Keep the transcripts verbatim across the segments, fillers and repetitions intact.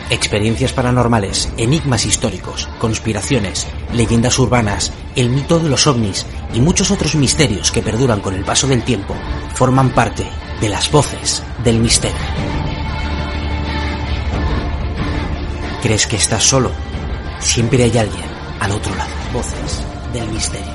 Experiencias paranormales, enigmas históricos, conspiraciones, leyendas urbanas, el mito de los ovnis y muchos otros misterios que perduran con el paso del tiempo forman parte de las voces del misterio. ¿Crees que estás solo? Siempre hay alguien al otro lado. Voces del misterio.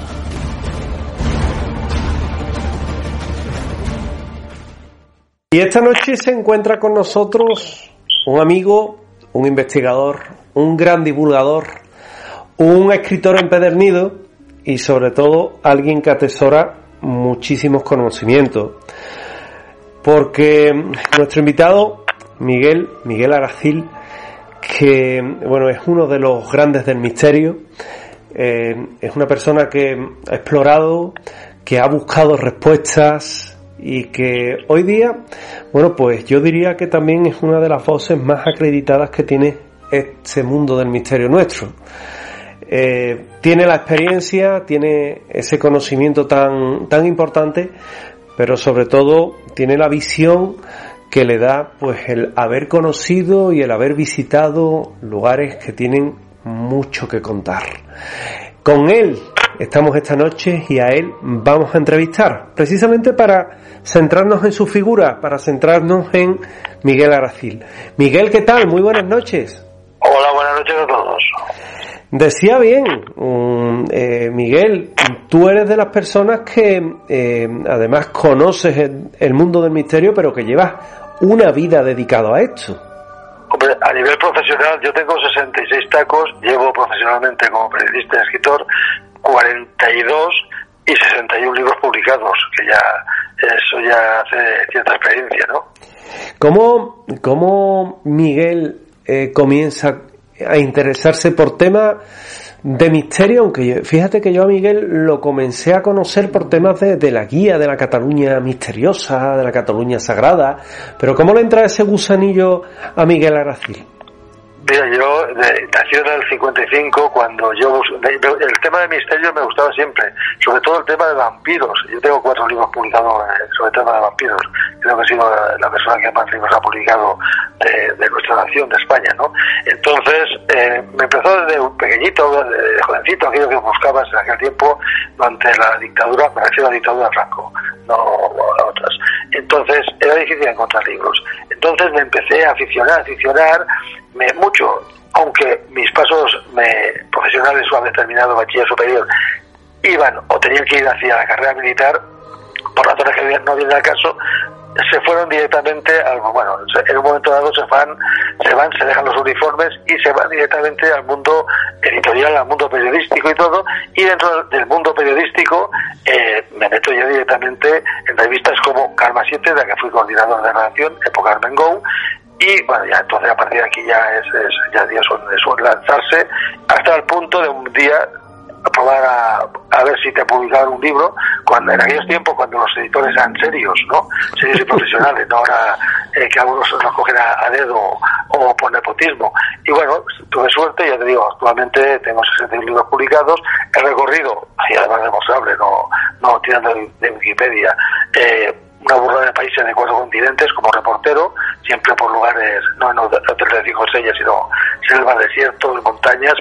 Y esta noche se encuentra con nosotros un amigo, un investigador, un gran divulgador, un escritor empedernido y sobre todo alguien que atesora muchísimos conocimientos. Porque nuestro invitado, Miguel, Miguel Aracil, que bueno, es uno de los grandes del misterio, eh, es una persona que ha explorado, que ha buscado respuestas y que hoy día, bueno, pues yo diría que también es una de las voces más acreditadas que tiene este mundo del misterio nuestro. Eh, tiene la experiencia, tiene ese conocimiento tan, tan importante, pero sobre todo tiene la visión que le da pues el haber conocido y el haber visitado lugares que tienen mucho que contar. Con él estamos esta noche y a él vamos a entrevistar, precisamente para centrarnos en su figura, para centrarnos en Miguel Aracil. Miguel, ¿qué tal? Muy buenas noches. Hola, buenas noches a todos. Decía bien, um, eh, Miguel, tú eres de las personas que eh, además conoces el, el mundo del misterio, pero que llevas una vida dedicado a esto. Hombre, a nivel profesional, yo tengo sesenta y seis tacos, llevo profesionalmente como periodista y escritor cuarenta y dos y sesenta y uno libros publicados, que ya eso ya hace cierta experiencia, ¿no? ¿Cómo, cómo Miguel eh, comienza a interesarse por temas de misterio? Aunque yo, fíjate que yo a Miguel lo comencé a conocer por temas de, de la guía de la Cataluña misteriosa, de la Cataluña sagrada, pero ¿cómo le entra ese gusanillo a Miguel Aracil? Mira, yo de, nací en el cincuenta y cinco, cuando yo de, de, el tema de misterio me gustaba siempre, sobre todo el tema de vampiros. Yo tengo cuatro libros publicados eh, sobre el tema de vampiros. Creo que he sido la, la persona que más libros ha publicado de, de nuestra nación, de España, ¿no? Entonces, eh, me empezó desde un pequeñito, de jovencito, aquello que buscabas en aquel tiempo durante la dictadura, me refiero a la dictadura de Franco, no a otras. Entonces, era difícil encontrar libros. Entonces me empecé a aficionar, a aficionar, me, mucho, aunque mis pasos me, profesionales o haber terminado bachiller superior iban o tenían que ir hacia la carrera militar, por razones que no vienen al caso, se fueron directamente al, bueno, en un momento dado se van, se van, se dejan los uniformes y se van directamente al mundo editorial, al mundo periodístico y todo, y dentro del mundo periodístico eh, me meto yo directamente en revistas como Karma siete, de la que fui coordinador de redacción, época Carmen Go, y bueno, ya entonces a partir de aquí ya es, es ya días son, suele lanzarse, hasta el punto de un día a probar a, a ver si te publicaban un libro, cuando en aquellos tiempos cuando los editores eran serios, ¿no? Serios y profesionales, no ahora eh, que algunos los cogen a, a dedo o por nepotismo. Y bueno, tuve suerte, ya te digo, actualmente tengo sesenta y uno libros publicados, he recorrido, y además demostrable, no, no tirando de, de Wikipedia, eh, una burrada de países de cuatro continentes como reportero, siempre por lugares, no en hoteles de cinco estrellas, sino selvas, desiertos, montañas.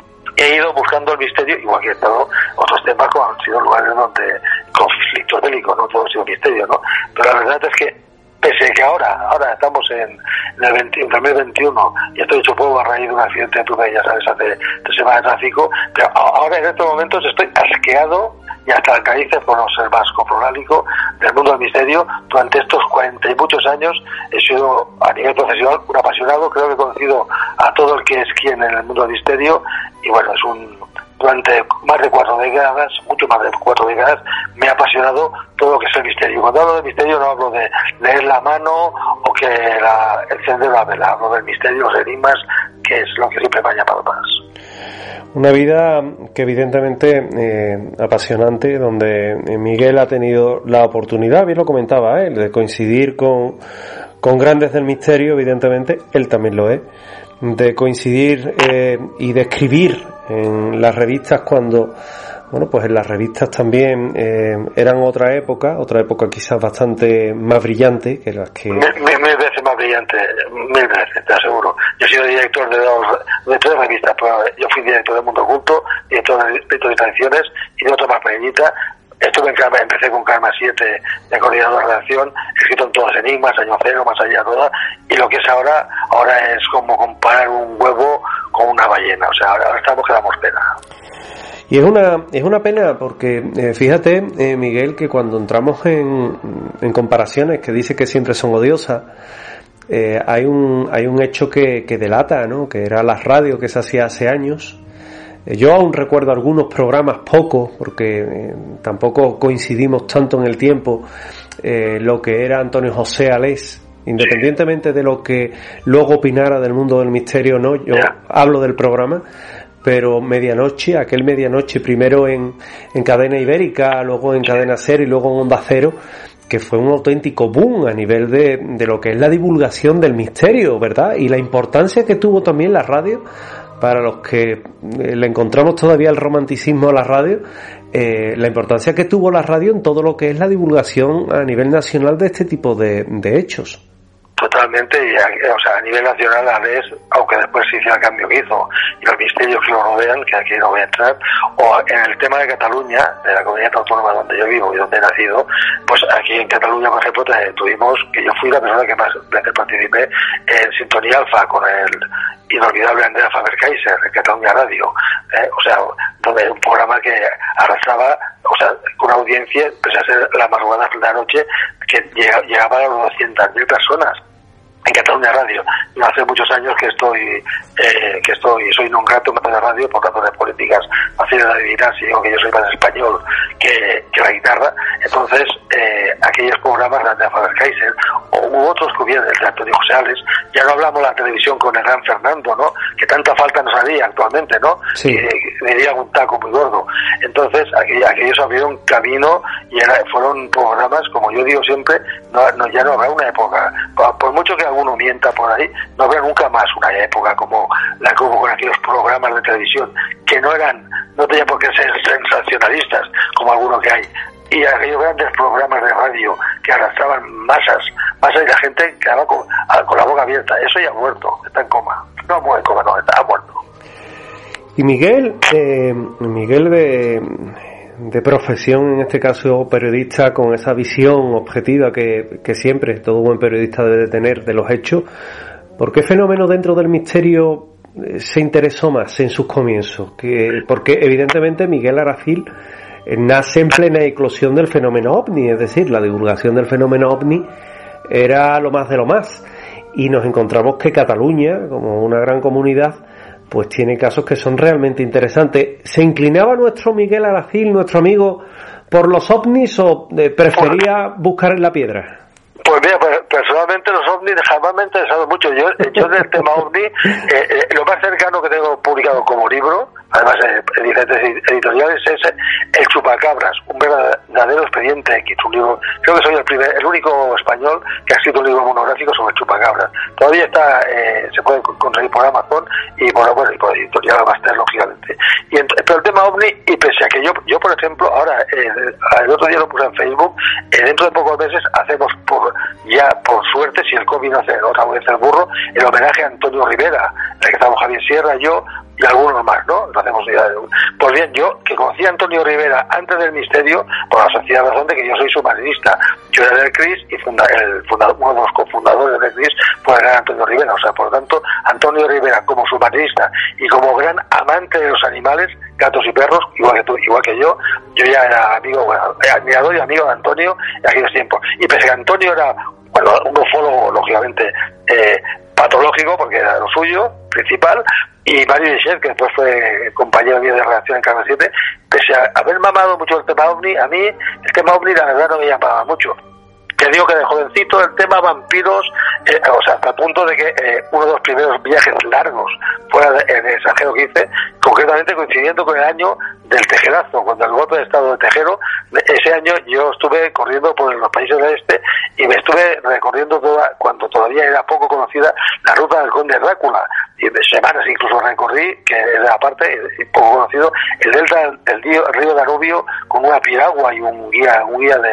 He ido buscando el misterio, igual que he estado otros temas como han sido lugares donde conflictos bélicos, no todo ha sido misterio, ¿no? Pero la verdad es que, pese a que ahora, ahora estamos en, en el veinte, en dos mil veintiuno y estoy hecho polvo a raíz de un accidente de tuve, ya sabes, hace tres semanas de tráfico, pero ahora en estos momentos estoy asqueado y hasta alcalices, por no ser más coprolálico, del mundo del misterio. Durante estos cuarenta y muchos años he sido, a nivel profesional, un apasionado. Creo que he conocido a todo el que es quien en el mundo del misterio, y bueno, es un durante más de cuatro décadas, mucho más de cuatro décadas, me ha apasionado todo lo que es el misterio. Cuando hablo de misterio no hablo de leer la mano o que la, encender la vela, hablo del misterio, los enigmas, que es lo que siempre me ha llamado más. Una vida que evidentemente eh, apasionante, donde Miguel ha tenido la oportunidad, bien lo comentaba él, de coincidir con, con grandes del misterio, evidentemente, él también lo es, de coincidir eh, y de escribir en las revistas cuando, bueno, pues en las revistas también eh, eran otra época, otra época quizás bastante más brillante que las que... Mil, mil, mil veces más brillante, mil veces, te aseguro. Yo sido director de dos, de tres revistas, pero yo fui director de Mundo Oculto, director de Ritos y Tradiciones y de otra más pequeñita. Estuve en Karma, empecé con Karma siete de coordinador de redacción, he escrito en todos enigmas, Año Cero, Más Allá Toda, y lo que es ahora, ahora es como comparar un huevo con una ballena, o sea, ahora, ahora estamos que damos pena. Y es una es una pena porque eh, fíjate, eh, Miguel, que cuando entramos en, en comparaciones que dice que siempre son odiosas, eh, hay un hay un hecho que, que delata, ¿no? Que era la radio que se hacía hace años. Yo aún recuerdo algunos programas, pocos, porque eh, tampoco coincidimos tanto en el tiempo, eh, lo que era Antonio José Alés, independientemente de lo que luego opinara del mundo del misterio, no, yo hablo del programa, pero Medianoche, aquel Medianoche, primero en, en Cadena Ibérica, luego en Cadena Cero y luego en Onda Cero, que fue un auténtico boom a nivel de, de lo que es la divulgación del misterio, ¿verdad? Y la importancia que tuvo también la radio, para los que le encontramos todavía el romanticismo a la radio, eh, la importancia que tuvo la radio en todo lo que es la divulgación a nivel nacional de este tipo de, de hechos. Totalmente, y a, o sea, a nivel nacional, a vez, aunque después se hiciera el cambio que hizo, y los misterios que lo rodean, que aquí no voy a entrar, o en el tema de Cataluña, de la comunidad autónoma donde yo vivo y donde he nacido, pues aquí en Cataluña, por ejemplo, tuvimos, que yo fui la persona que más veces participé en Sintonía Alfa con el inolvidable Andrea Faber-Kaiser en Cataluña Radio, eh, o sea, donde era un programa que arrasaba, o sea, con una audiencia, pese a ser la madrugada de la noche, que llegaba a las doscientas mil personas en Cataluña Radio. Yo hace muchos años que estoy, eh, que estoy, soy non grato en la radio por razones políticas, fácil de adivinar si digo que yo soy más español que, que la guitarra. Entonces, eh, aquellos programas de Andrea Faber-Kaiser o u otros que hubieran el de Antonio José Alés, ya no hablamos de la televisión con el gran Fernando, ¿no? Que tanta falta nos haría actualmente, ¿no? Sí. Que diría un taco muy gordo. Entonces, aquellos, aquellos abrieron camino y era, fueron programas, como yo digo siempre, no, no ya no habrá una época, por, por mucho que alguno mienta por ahí, no habrá nunca más una época como la que hubo con aquellos programas de televisión que no eran, no tenían por qué ser sensacionalistas como algunos que hay, y aquellos grandes programas de radio que arrastraban masas, masas y la gente quedaba con, con la boca abierta. Eso ya ha muerto, está en coma, no muere en coma, no, está ha muerto. Y Miguel, eh, Miguel de de profesión, en este caso periodista, con esa visión objetiva que, que siempre todo buen periodista debe tener de los hechos, ¿por qué fenómeno dentro del misterio se interesó más en sus comienzos? Que, porque evidentemente Miguel Aracil nace en plena eclosión del fenómeno ovni, es decir, la divulgación del fenómeno ovni era lo más de lo más, y nos encontramos que Cataluña, como una gran comunidad, pues tiene casos que son realmente interesantes. ¿Se inclinaba nuestro Miguel Aracil, nuestro amigo, por los ovnis o prefería buscar en la piedra? Pues mira, pues, personalmente los ovnis jamás me han interesado mucho. Yo, yo del tema ovni, eh, eh, lo más cercano que tengo publicado como libro, además eh, en diferentes editoriales, es El Chupacabras, un verdadero expediente X, un libro, creo que soy el primer, el único español que ha escrito un libro monográfico sobre Chupacabras. Todavía está, eh, se puede conseguir por Amazon y por, bueno, y por editorial Abaster, lógicamente. Y ent- pero el tema ovni, y pese a que yo, yo por ejemplo, ahora, eh, el otro día lo puse en Facebook, eh, dentro de pocos meses hacemos por, ya por suerte, si el COVID no hace otra vez el burro, el homenaje a Antonio Rivera, en el que estamos Javier Sierra, yo y algunos más, ¿no? Lo hacemos ya. Pues bien, yo, que conocí a Antonio Rivera antes del misterio, por la sencilla razón de que yo soy submarinista. Yo era del C R I S y funda, el fundador, uno de los cofundadores del C R I S pues era Antonio Rivera. O sea, por lo tanto, Antonio Rivera como submarinista y como gran amante de los animales, gatos y perros, igual que tú, igual que yo, yo ya era amigo, bueno, admirador y amigo de Antonio en aquellos tiempos. Y pese a que Antonio era, bueno, un ufólogo, lógicamente, eh, patológico, porque era lo suyo, principal, y Mario Dichet, que después fue compañero mío de redacción en Canal siete, pese a haber mamado mucho el tema ovni, a mí el tema ovni la verdad no me llamaba mucho. Te digo que de jovencito el tema vampiros, eh, o sea, hasta el punto de que eh, uno de los primeros viajes largos fuera de, en el extranjero que hice, concretamente coincidiendo con el año del Tejerazo, cuando el golpe de estado de Tejero, ese año yo estuve corriendo por los países del este y me estuve recorriendo toda, cuando todavía era poco conocida, la ruta del Conde Drácula, y de semanas incluso recorrí, que era aparte, y poco conocido, el delta del río, río Danubio con una piragua y un guía, un guía de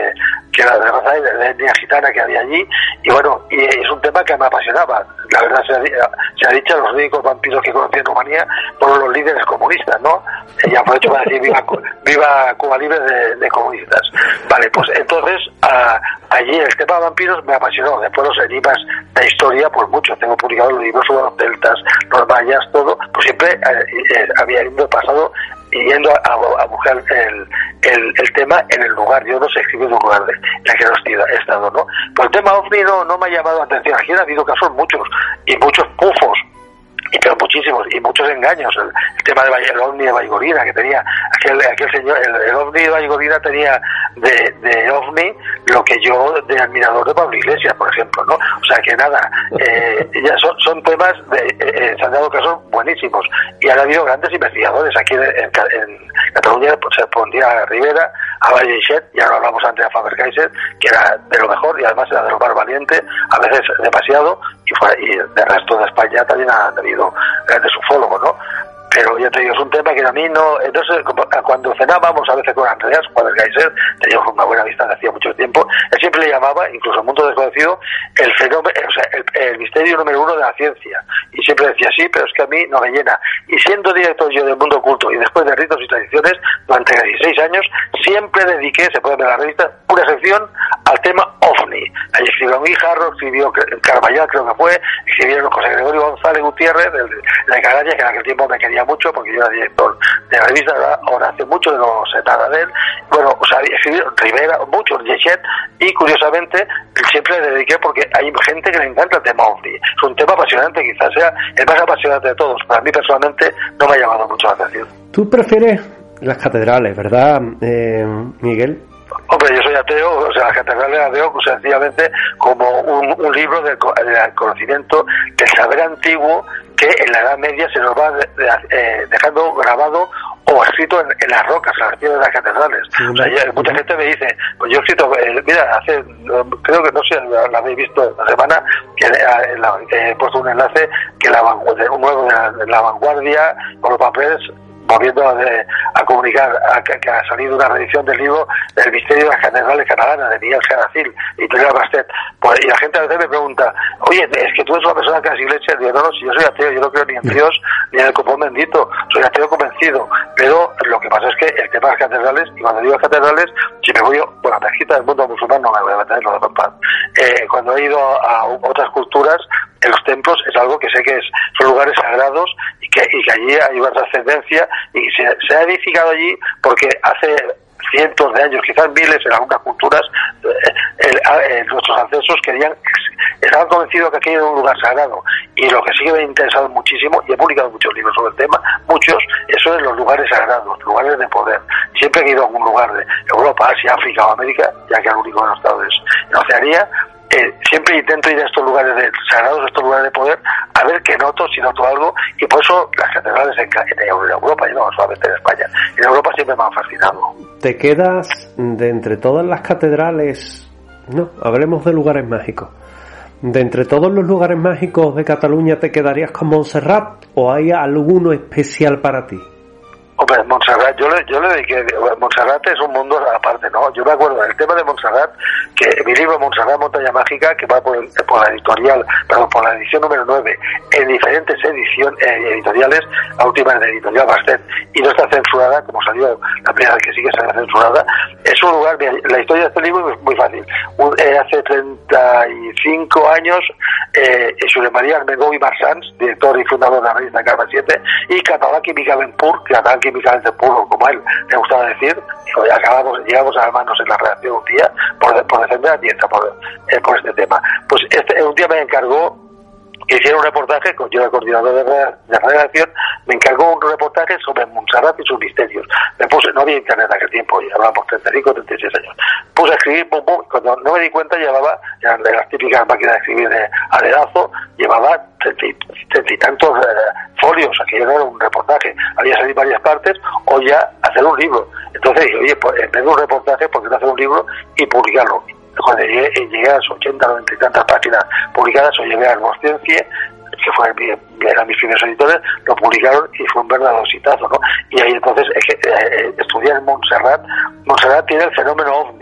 que era de raza de etnia gitana que había allí, y bueno, y es un tema que me apasionaba. La verdad se ha, se ha dicho, los únicos vampiros que conocí en Rumanía fueron los líderes comunistas, ¿no? Y aprovecho para decir viva, viva Cuba libre de, de comunistas. Vale, pues entonces a, allí el tema de vampiros me apasionó. Después los enigmas de historia, pues muchos, tengo publicados los libros sobre los celtas, los mayas, todo, pues siempre eh, eh, había ido pasado y yendo a, a, a buscar el, el, el tema en el lugar. Yo no sé escribir en un lugar de, en el que no he estado, ¿no? Pues el tema OVNI no, no me ha llamado la atención. Aquí han habido casos muchos, y muchos pufos, y pero muchísimos, y muchos engaños. El, el tema del el OVNI de Baigorina, que tenía aquel aquel señor, el, el OVNI de Baigorina tenía de, de OVNI lo que yo de admirador de Pablo Iglesias, por ejemplo, ¿no? O sea que nada, eh, ya son, son temas, de, eh, se han dado casos buenísimos, y han habido grandes investigadores aquí en, en, en Cataluña. Pues se pondría a Rivera, a Vallechet, ya lo hablamos antes de Faber-Kaiser, que era de lo mejor y además era de lo más valiente, a veces demasiado, y, fue, y del resto de España también han habido grandes ufólogos, ¿no? Pero ya te digo, es un tema que a mí no... Entonces, cuando cenábamos a veces con Andreas Faber-Kaiser, teníamos una buena vista de hacía mucho tiempo, él siempre le llamaba, incluso el mundo desconocido, el fenómeno, o sea, el, el misterio número uno de la ciencia. Y siempre decía, sí, pero es que a mí no me llena. Y siendo director yo del mundo oculto y después de ritos y tradiciones, durante dieciséis años, siempre dediqué, se puede ver en la revista, una sección al tema OVNI. Ahí escribió Guijarro, escribió Carballal, creo que fue, escribieron José Gregorio González Gutiérrez, de, de Caraña, que en aquel tiempo me quería mucho porque yo era director de la revista, ahora hace mucho de no sé nada de él. Bueno, o sea, escribieron Rivera, muchos, Yechet, y curiosamente siempre le dediqué porque hay gente que le encanta el tema OVNI. Es un tema apasionante, quizás sea el más apasionante de todos. Para mí personalmente no me ha llamado mucho la atención. ¿Tú prefieres las catedrales, verdad, eh, Miguel? Hombre, yo soy ateo, o sea, las catedrales las veo pues, sencillamente como un, un libro del, del conocimiento, del saber antiguo que en la Edad Media se nos va de, de, eh, dejando grabado o escrito en, en las rocas, en las piedras de las catedrales. Sí, o sea, ya, mucha gente me dice, pues yo he escrito, eh, mira, hace, creo que no sé, la, la habéis visto esta semana, que eh, la, eh, he puesto un enlace que la, un nuevo de la, de la Vanguardia, con los papeles, volviendo a, de, a comunicar a, que, que ha salido una reedición del libro El misterio de las catedrales catalanas de Miguel Serracil, editorial Bastet. Pues, y la gente a veces me pregunta, oye, es que tú eres una persona que las iglesias. Digo, no, no, si yo soy ateo, yo no creo ni en Dios ni en el copón bendito, soy ateo convencido. Pero lo que pasa es que el tema de las catedrales, y cuando digo catedrales, si me voy yo, bueno, la mezquita del mundo musulmán no me voy a meter, no de paz. Eh, cuando he ido a, a otras culturas, en los templos es algo que sé que es, son lugares sagrados y que, y que allí hay una trascendencia y se, se ha edificado allí porque hace cientos de años, quizás miles en algunas culturas, eh, el, eh, nuestros ancestros querían, estaban convencidos que aquello era un lugar sagrado. Y lo que sí que me ha interesado muchísimo, y he publicado muchos libros sobre el tema, muchos, eso es los lugares sagrados, lugares de poder. Siempre he ido a algún lugar de Europa, Asia, África o América, ya que el único que no he estado es en Oceanía. Eh, siempre intento ir a estos lugares de, sagrados, a estos lugares de poder, a ver qué noto, si noto algo, y por eso las catedrales en, en Europa, y no solamente en España, en Europa siempre me han fascinado. ¿Te quedas de entre todas las catedrales? No, hablemos de lugares mágicos. ¿De entre todos los lugares mágicos de Cataluña te quedarías con Montserrat o hay alguno especial para ti? Hombre, Montserrat, yo le, yo le dediqué, Montserrat es un mundo aparte, ¿no? Yo me acuerdo del tema de Montserrat, que mi libro Montserrat Montaña Mágica, que va por, el, por la editorial, perdón, por la edición número nueve, en diferentes ediciones eh, editoriales, la última es de editorial Bastet, y no está censurada, como salió la primera vez que sí que salió censurada. Es un lugar, la historia de este libro es muy fácil. Un, eh, hace treinta y cinco años, eh, Josep María Armengou y Marsans, director y fundador de la revista Carmen siete, y Català Química Benpur, que Català químicamente puro, como a él le gustaba decir, y acabamos, llegamos a manos en la redacción un día por, por defender a Nieta por, eh, por este tema. Pues este un día me encargó que hiciera un reportaje, con yo el coordinador de, de redacción, me encargó un reportaje sobre Montserrat y sus misterios. Me puse, no había internet en aquel tiempo, ya hablamos treinta y cinco, treinta y seis años. Puse a escribir, bum, bum, cuando no me di cuenta llevaba, eran de las típicas máquinas de escribir de a dedazo, llevaba treinta y tantos eh, folios, aquello no era un reportaje, había salido varias partes, o ya hacer un libro. Entonces dije, oye, pues en vez de un reportaje, ¿por qué no hacer un libro y publicarlo? Cuando llegué, llegué a las ochenta, noventa y tantas páginas publicadas, o llegué a Argosciencie, que fue mi, eran mis primeros editores, lo publicaron y fue un verdadero exitazo, ¿no? Y ahí entonces eh, eh, estudié en Montserrat. Montserrat tiene el fenómeno OVNI.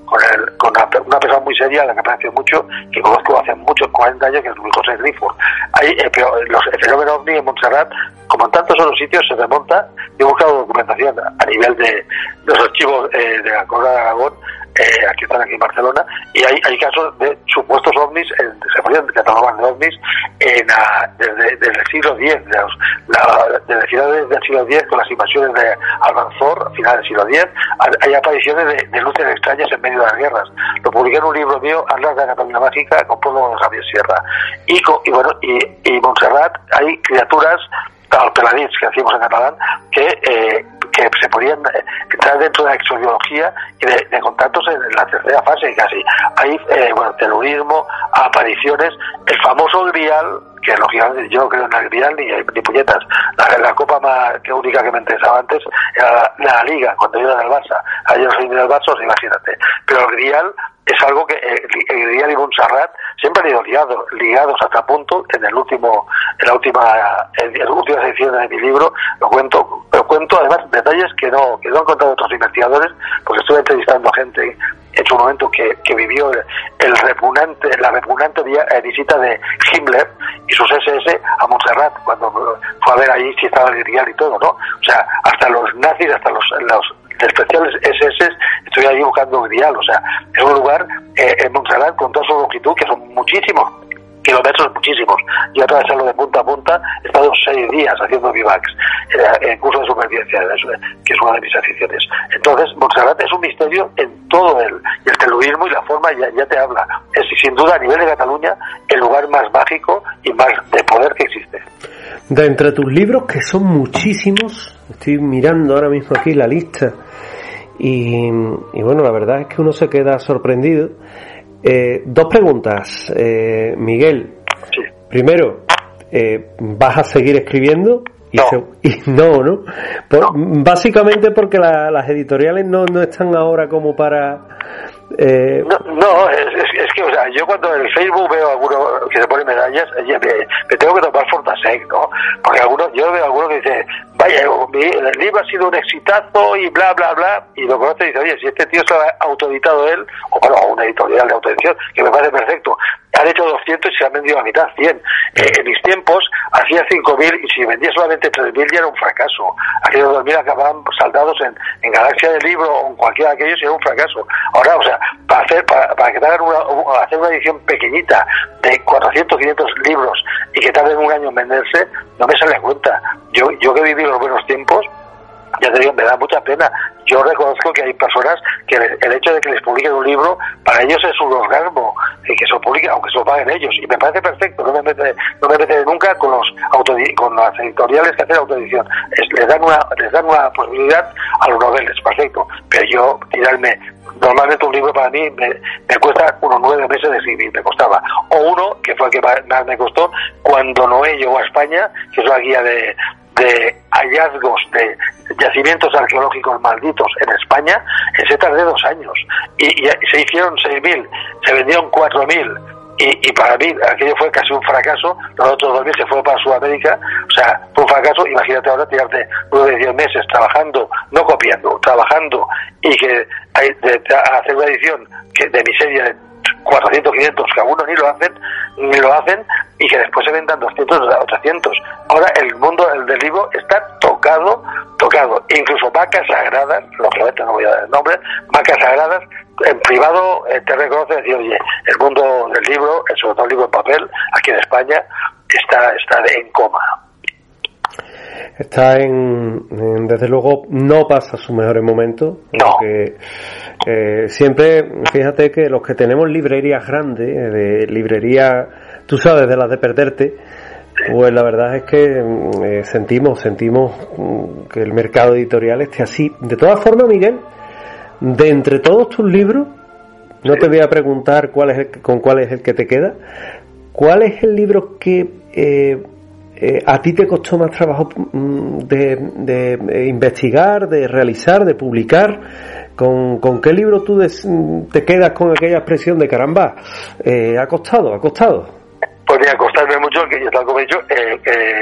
con, el, con una, una persona muy seria a la que aprecio mucho, que conozco hace muchos, cuarenta años, que es Luis José Grifo. Hay, eh, pero los, el fenómeno ovni en Montserrat, como en tantos otros sitios, se remonta. Yo he buscado documentación a nivel de, de los archivos eh, de la Corona de Aragón, eh, aquí están aquí en Barcelona, y hay, hay casos de supuestos ovnis, en, se podían catalogar de ovnis en a, desde, desde el siglo diez, de los, la, desde finales del siglo diez, con las invasiones de Almanzor, a finales del siglo diez, hay apariciones de, de luces extrañas en medio de las guerras. Lo publiqué en un libro mío, Atlas de la Cataluña Mágica, con Pablo Javier Sierra. Y, y bueno, y, y Montserrat, hay criaturas, al peladits que decimos en catalán, que eh, que se podían eh, entrar dentro de la exobiología y de, de contactos en la tercera fase casi. Hay eh, bueno, terrorismo, apariciones, el famoso grial, que lógicamente yo no creo en el grial ni, ni puñetas. La, la copa más que única que me interesaba antes era la, la Liga, cuando yo era del Barça. Ayer no soy del Barça, imagínate. Pero el grial es algo que eh, el grial y Montserrat siempre han ido ligados, ligados hasta punto. En el último, en la última, en la última sección de mi libro lo cuento, pero cuento además detalles que no, que no han contado otros investigadores, porque estuve entrevistando a gente en su momento que, que vivió el, el repugnante, la repugnante visita de Himmler y sus ese ese a Montserrat cuando fue a ver ahí si estaba el grial y todo, ¿no? O sea, hasta los nazis, hasta los, los especiales ese ese, estoy ahí buscando grial, o sea, es un lugar eh, en Montserrat con toda su longitud, que son muchísimos kilómetros, muchísimos. Yo atravesarlo de punta a punta, he estado seis días haciendo bivacs eh, en curso de supervivencia, que es una de mis aficiones. Entonces, Montserrat es un misterio en todo el, el terrorismo y la forma, ya, ya te habla. Es sin duda a nivel de Cataluña el lugar más mágico y más de poder que existe. De entre tus libros, que son muchísimos, estoy mirando ahora mismo aquí la lista, y, y bueno, la verdad es que uno se queda sorprendido. Eh, dos preguntas, eh, Miguel. Sí. Primero, eh, ¿vas a seguir escribiendo? Y, no. se, y no, ¿no? Por, no. Básicamente porque la, las editoriales no, no están ahora como para... Eh... No, no es, es, es que, o sea, yo cuando en el Facebook veo a alguno que se pone medallas, me, me tengo que tomar Fortasec, ¿no? Porque algunos, yo veo a alguno que dice, vaya, mi, el libro ha sido un exitazo y bla, bla, bla, y lo conoce y dice, oye, si este tío se lo ha autoeditado él, o bueno, una editorial de autoedición, que me parece perfecto, han hecho doscientos y se han vendido a mitad, cien. Eh, en mis tiempos hacía cinco mil y si vendía solamente tres mil ya era un fracaso. Aquellos dos mil acababan saldados en, en Galaxia del Libro o en cualquiera de aquellos y era un fracaso. Ahora, o sea, para hacer para, para que te hagan una, una, hacer una edición pequeñita de cuatrocientos, quinientos libros y que tarden un año en venderse, no me sale a cuenta. Yo, yo que viví los buenos tiempos, ya te digo, me da mucha pena. Yo reconozco que hay personas que el hecho de que les publiquen un libro, para ellos es un orgasmo, y que se lo publiquen, aunque se lo paguen ellos. Y me parece perfecto, no me mete, no me mete nunca con los autodi- con las editoriales que hacen autoedición. Es, les dan una, les dan una posibilidad a los noveles, perfecto. Pero yo, tirarme, normalmente un libro para mí me, me cuesta unos nueve meses de escribir, me costaba. O uno, que fue el que más me costó, cuando Noé llegó a España, que es la guía de, de hallazgos de yacimientos arqueológicos malditos en España, ese tardé dos años y, y se hicieron seis mil, se vendieron cuatro mil y, y para mí aquello fue casi un fracaso. Los otros dos mil se fueron para Sudamérica, o sea, fue un fracaso. Imagínate ahora tirarte nueve, diez meses trabajando, no copiando, trabajando y que hay, de, de, hacer una edición que de miseria de cuatrocientos, quinientos, que algunos ni lo hacen, ni lo hacen, y que después se vendan doscientos o trescientos. Ahora el mundo el del libro está tocado, tocado. Incluso vacas sagradas, lógicamente no voy a dar el nombre, vacas sagradas, en privado eh, te reconocen y decir, oye, el mundo del libro, sobre todo el libro en papel, aquí en España, está, está en coma. Está en, en, desde luego, no pasa sus mejores momentos. No. Porque eh, siempre, fíjate que los que tenemos librerías grandes, de librerías, tú sabes, de las de perderte, pues la verdad es que eh, sentimos, sentimos que el mercado editorial esté así. De todas formas, Miguel, de entre todos tus libros, no te voy a preguntar cuál es el, con cuál es el que te queda. ¿Cuál es el libro que eh, Eh, a ti te costó más trabajo de, de, de investigar, de realizar, de publicar? ¿Con, con qué libro tú des, te quedas con aquella expresión de caramba? Eh, ¿Ha costado? ¿Ha costado? Podría costarme mucho, que yo tal como he dicho, eh, eh, del grupo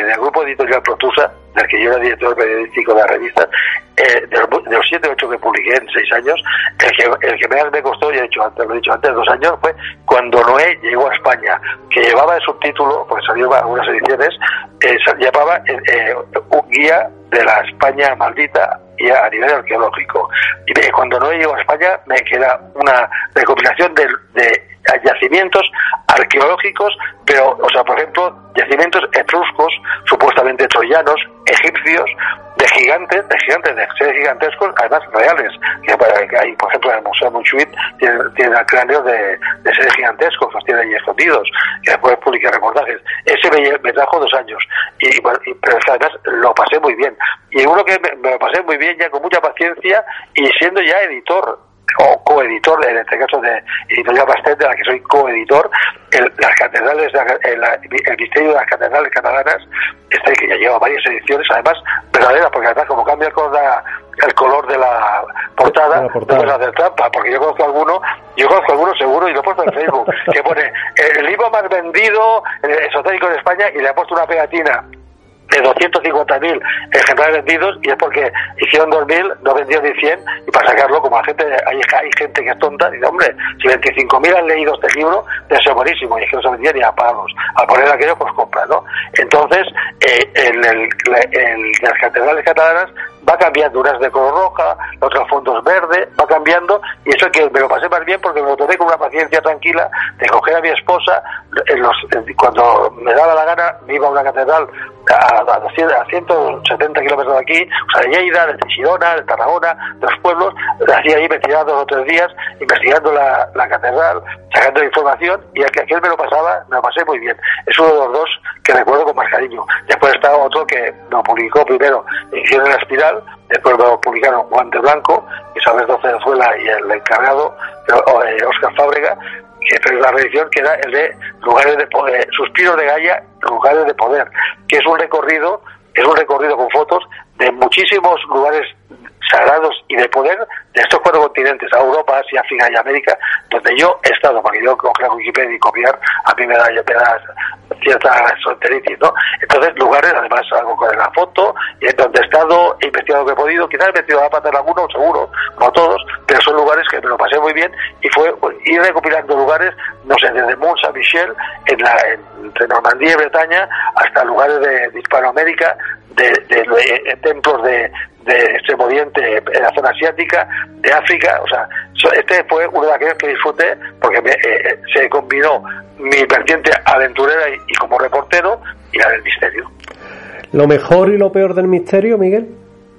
editorial Protusa, del que yo era director periodístico de la revista, eh, de, los, de los siete o ocho que publiqué en seis años, el que, el que más me costó, ya he dicho antes, lo he dicho antes, dos años, fue Cuando Noé llegó a España, que llevaba el subtítulo, porque salió algunas ediciones, eh, llevaba eh, un guía de la España maldita y a nivel arqueológico. Y eh, Cuando Noé llegó a España, me queda una recopilación de, de yacimientos arqueológicos, pero, o sea, por ejemplo, yacimientos etruscos, supuestamente troyanos, egipcios, de gigantes, de gigantes, de seres gigantescos, además reales. Que hay, por ejemplo, en el Museo Montjuïc tiene, tiene cráneos de, de seres gigantescos, los tiene ahí escondidos, que después publica reportajes. Ese me, me trajo dos años, y, y pero además lo pasé muy bien. Y uno que me, me lo pasé muy bien, ya con mucha paciencia, y siendo ya editor, o coeditor, en este caso de Editorial Bastet, de la que soy coeditor, el, las catedrales, el, el misterio de las catedrales catalanas, este que ya lleva varias ediciones, además verdaderas, porque además como cambia el color, la, el color de la portada, la portada, no puedes hacer trampa, porque yo conozco alguno, yo conozco alguno seguro, y lo he puesto en Facebook, que pone el libro más vendido esotérico de España, y le ha puesto una pegatina de doscientos cincuenta mil ejemplares vendidos, y es porque hicieron dos mil, no vendió ni cien, y para sacarlo, como la gente, hay, hay gente que es tonta, dice, hombre, si veinticinco mil han leído este libro, debe ser buenísimo, y es que no se vendía ni a pagos. Al poner aquello, pues compra, ¿no? Entonces, eh, en, el, en las catedrales catalanas va cambiando, unas de color roja, otros fondos verde, va cambiando, y eso que me lo pasé más bien porque me lo tomé con una paciencia tranquila de coger a mi esposa, en los, cuando me daba la gana, me iba a una catedral a, a, a ciento setenta kilómetros de aquí, o sea, de Lleida, de Girona, de Tarragona, de los pueblos, hacía ahí investigando dos o tres días, investigando la, la catedral, sacando información, y aquel, aquel me lo pasaba, me lo pasé muy bien. Es uno de los dos que recuerdo con más cariño. Después está otro que lo publicó primero, hicieron la espiral, después lo publicaron Guante Blanco, Isabel doce de Zuela y el encargado, Óscar Fábrega, que es la reedición, que era el de Lugares de Poder, Suspiros de Gaia, Lugares de Poder, que es un recorrido, es un recorrido con fotos de muchísimos lugares sagrados y de poder de estos cuatro continentes, a Europa, Asia, África y América, donde yo he estado, porque yo coger Wikipedia y copiar, a mí me da, me da cierta solteritis, ¿no? Entonces, lugares, además, algo con la foto, y en donde he estado, he investigado lo que he podido, quizás he metido la pata en alguno, seguro, como todos, pero son lugares que me lo pasé muy bien, y fue pues, ir recopilando lugares, no sé, desde Mont Saint-Michel, en la, en, entre Normandía y Bretaña, hasta lugares de, de Hispanoamérica, de, de, de, de templos de de Extremo Oriente, en la zona asiática, de África, o sea, este fue uno de aquellos que disfruté porque me, eh, se combinó mi vertiente aventurera y, y como reportero y la del misterio. ¿Lo mejor y lo peor del misterio, Miguel?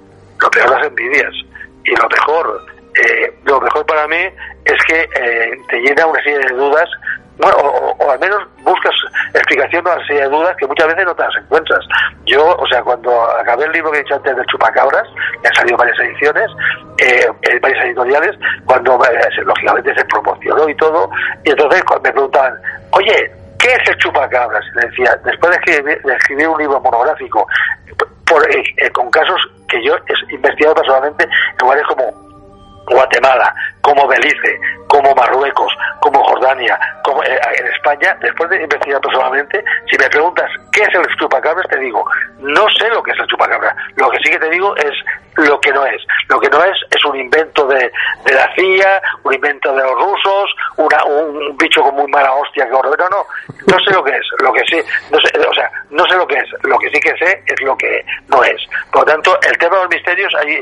Lo peor las envidias, y lo mejor, eh, lo mejor para mí es que eh, te llena una serie de dudas, bueno, o, o al menos buscas explicación a una serie de dudas que muchas veces no te las encuentras. Yo, o sea, cuando acabé el libro que he dicho antes del Chupacabras, que han salido varias ediciones, eh, en varias editoriales, cuando eh, lógicamente se promocionó y todo, y entonces me preguntaban, oye, ¿qué es el Chupacabras? Y le decía, después de escribir, de escribir un libro monográfico por, eh, eh, con casos que yo he investigado personalmente en lugares como Guatemala, como Belice, como Marruecos, como Jordania, como eh, en España, después de investigar personalmente, si me preguntas qué es el chupacabras, te digo, no sé lo que es el chupacabra. Lo que sí que te digo es lo que no es. Lo que no es es un invento de, de la C I A, un invento de los rusos, una, un bicho con muy mala hostia que horror. No, no, no sé lo que es. Lo que sí, no sé, o sea, no sé lo que es. Lo que sí que sé es lo que no es. Por lo tanto, el tema de los misterios, ahí,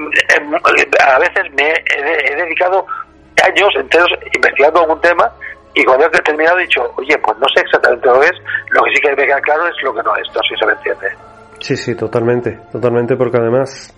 a veces me he, he dedicado años enteros investigando algún tema, y cuando he terminado he dicho, oye, pues no sé exactamente lo que es, lo que sí que me queda claro es lo que no es, no sé si se me entiende. Sí, sí, totalmente, totalmente, porque además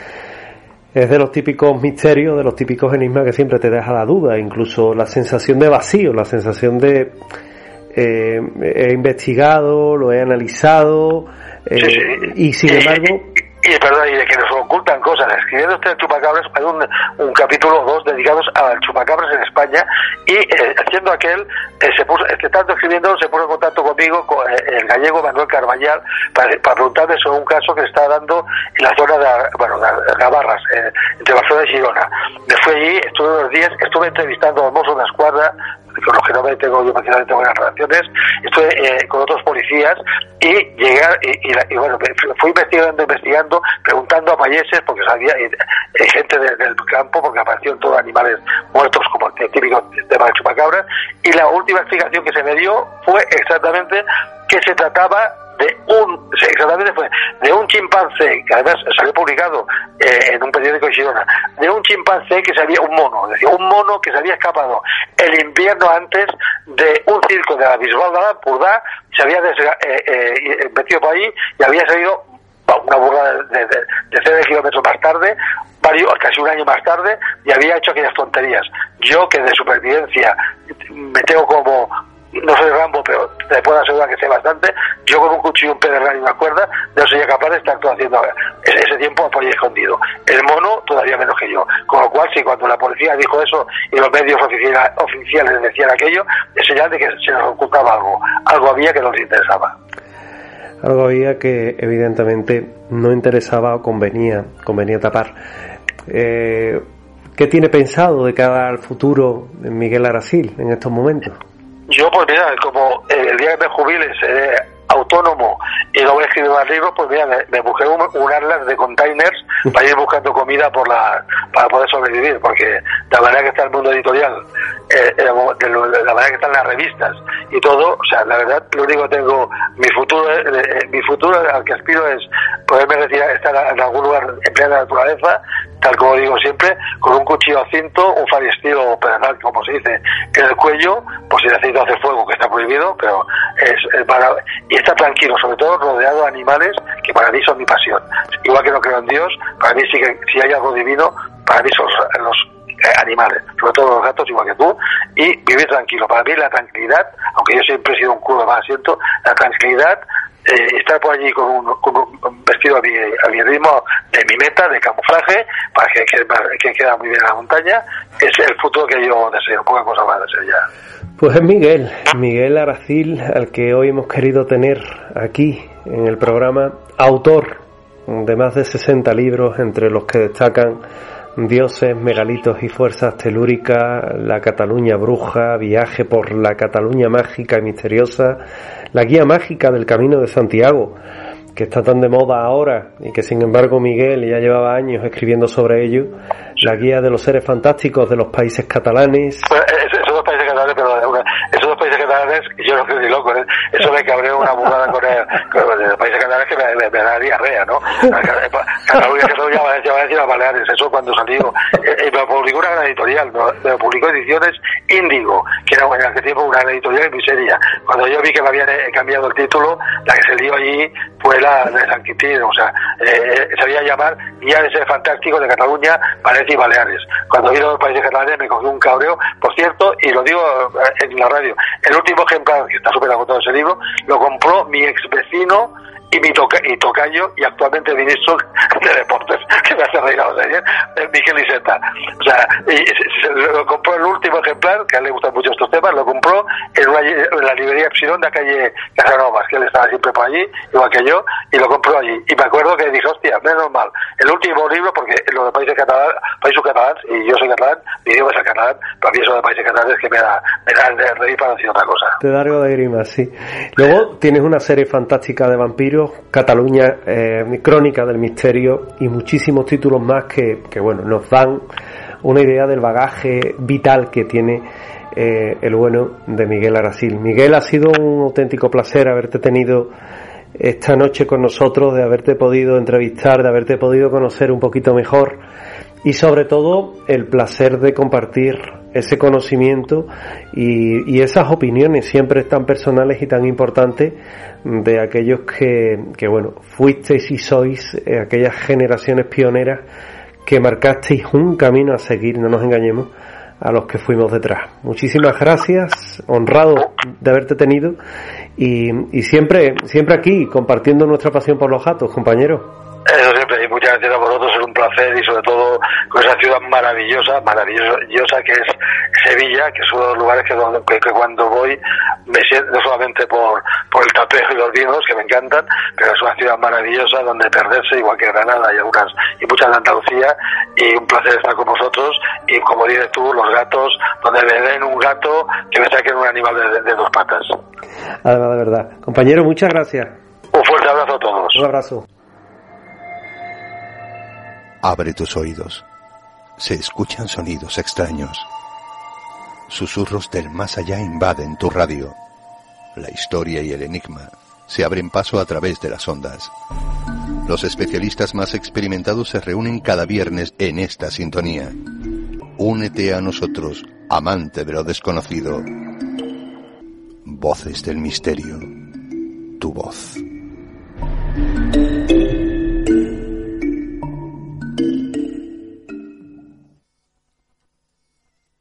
es de los típicos misterios, de los típicos enigmas que siempre te deja la duda, incluso la sensación de vacío, la sensación de eh, he investigado, lo he analizado, eh, sí, sí. y sin embargo... Y es verdad, y de que nos ocultan cosas. Escribiendo este chupacabras, hay un, un capítulo o dos dedicados al chupacabras en España, y eh, haciendo aquel, eh, se puso, este tanto escribiendo, se puso en contacto conmigo, con eh, el gallego Manuel Carballal, para, para preguntarme sobre un caso que se está dando en la zona de, bueno, de Gavarras, eh, entre Barcelona y Girona. Me fui allí, estuve unos días, estuve entrevistando a los Mossos de Escuadra, con los que no me tengo yo prácticamente buenas relaciones, estuve eh, con otros policías y llegar y, y, y bueno, fui investigando, investigando, preguntando a payeses, porque sabía eh, eh, gente de, del campo, porque aparecieron todos animales muertos, como el típico tema de chupacabras, y la última explicación que se me dio fue exactamente que se trataba de un, exactamente fue, de un chimpancé, que además salió publicado eh, en un periódico de Girona, de un chimpancé que se había, un mono, es decir, un mono que se había escapado el invierno antes de un circo de la Bisbal de Ampurdá, se había desga, eh, eh, metido por ahí y había salido una burrada de, de, de decenas de kilómetros más tarde, varios, casi un año más tarde, y había hecho aquellas tonterías. Yo, que de supervivencia me tengo como, no soy Rambo, pero te puedo asegurar que sé bastante, yo con un cuchillo, un pedernal y una cuerda no sería capaz de estar todo haciendo ese, ese tiempo por ahí escondido. El mono todavía menos que yo. Con lo cual, sí, cuando la policía dijo eso y los medios oficiales, oficiales decían aquello, es señal de que se nos ocultaba algo. Algo había que nos interesaba. Algo había que evidentemente no interesaba o convenía, convenía tapar. Eh, ¿Qué tiene pensado de cara al futuro Miguel Aracil en estos momentos? Yo, pues mira, como el día que me jubile seré autónomo y no voy a escribir más libros, pues mira, me, me busqué un, un atlas de containers para ir buscando comida por la para poder sobrevivir, porque la manera que está el mundo editorial, eh, de la manera que están las revistas y todo, o sea, la verdad, lo único que tengo, mi futuro, eh, mi futuro al que aspiro es poderme retirar, estar en algún lugar en plena naturaleza, tal como digo siempre, con un cuchillo a cinto, un fariestilo pedernal, como se dice, en el cuello, pues si necesito hacer fuego, que está prohibido, pero es, es para, y estar tranquilo, sobre todo rodeado de animales que para mí son mi pasión. Igual que no creo en Dios, para mí sí que si hay algo divino, para mí son los, los animales, sobre todo los gatos, igual que tú, y vivir tranquilo. Para mí la tranquilidad, aunque yo siempre he sido un culo más asiento, la tranquilidad, eh, estar por allí con un, con un vestido a mi, a mi ritmo, de mi meta, de camuflaje, para que, que, que queda muy bien en la montaña, es el futuro que yo deseo, poca cosa más deseo ya. Pues es Miguel, Miguel Aracil, al que hoy hemos querido tener aquí en el programa, autor de más de sesenta libros, entre los que destacan Dioses, Megalitos y Fuerzas Telúricas, La Cataluña Bruja, Viaje por la Cataluña Mágica y Misteriosa, la Guía Mágica del Camino de Santiago, que está tan de moda ahora y que sin embargo Miguel ya llevaba años escribiendo sobre ello, la Guía de los Seres Fantásticos de los Países Catalanes. Bueno, esos dos países catalanes, pero esos dos países catalanes, yo no creo ni loco, ¿eh? Eso me cabreo una burrada con el, con los países catalanes que me, me, me da diarrea, ¿no? Cataluña, Cataluña, Valencia, Valencia, Baleares, eso cuando salió, eh, me publicó una gran editorial, ¿no? Me publicó Ediciones Índigo, que era en aquel tiempo una gran editorial muy seria. Cuando yo vi que me habían cambiado el título, la que se dio allí fue la de San Quintín, o sea, eh, se había llamar Guía de Seres Fantásticos de Cataluña, Valencia y Baleares. Cuando vi los países catalanes me cogió un cabreo, por cierto, y lo digo en la radio, el último ejemplar, que está súper agotado ese libro, lo compró mi ex vecino y mi toca, y tocayo y actualmente ministro de Deportes, que me hace reír a los ayer, Miguel Iceta. O sea, y se, se, lo compró el último ejemplar, que a él le gustan mucho estos temas, lo compró en, una, en la librería Epsilon de la calle Casanovas, que él estaba siempre por allí, igual que yo, y lo compró allí. Y me acuerdo que dije, hostia, menos mal, el último libro, porque lo de países catalanes, países catalanes, y yo soy catalán, mi idioma es el catalán, pero a mí eso de países catalanes que me da, me da el reír para decir otra cosa. Te da algo de grima, sí. Luego tienes una serie fantástica de vampiros, Cataluña, eh, Crónica del Misterio y muchísimos títulos más que, que bueno, nos dan una idea del bagaje vital que tiene eh, el bueno de Miguel Aracil. Miguel, ha sido un auténtico placer haberte tenido esta noche con nosotros, de haberte podido entrevistar, de haberte podido conocer un poquito mejor y sobre todo el placer de compartir ese conocimiento y, y esas opiniones siempre tan personales y tan importantes de aquellos que, que bueno, fuisteis y sois eh, aquellas generaciones pioneras que marcasteis un camino a seguir, no nos engañemos, a los que fuimos detrás. Muchísimas gracias, honrado de haberte tenido y, y siempre, siempre aquí compartiendo nuestra pasión por los gatos, compañero. Eso siempre, y muchas gracias a vosotros, es un placer, y sobre todo con esa ciudad maravillosa, maravillosa que es Sevilla, que es uno de los lugares que, donde, que, que cuando voy me siento, no solamente por, por el tapeo y los vinos, que me encantan, pero es una ciudad maravillosa donde perderse, igual que Granada y algunas, y muchas de Andalucía, y un placer estar con vosotros, y como dices tú, los gatos, donde me den un gato, que me saquen un animal de, de, de dos patas. Además, de verdad. Compañero, muchas gracias. Un fuerte abrazo a todos. Un abrazo. Abre tus oídos. Se escuchan sonidos extraños. Susurros del más allá invaden tu radio. La historia y el enigma se abren paso a través de las ondas. Los especialistas más experimentados se reúnen cada viernes en esta sintonía. Únete a nosotros, amante de lo desconocido. Voces del misterio. Tu voz.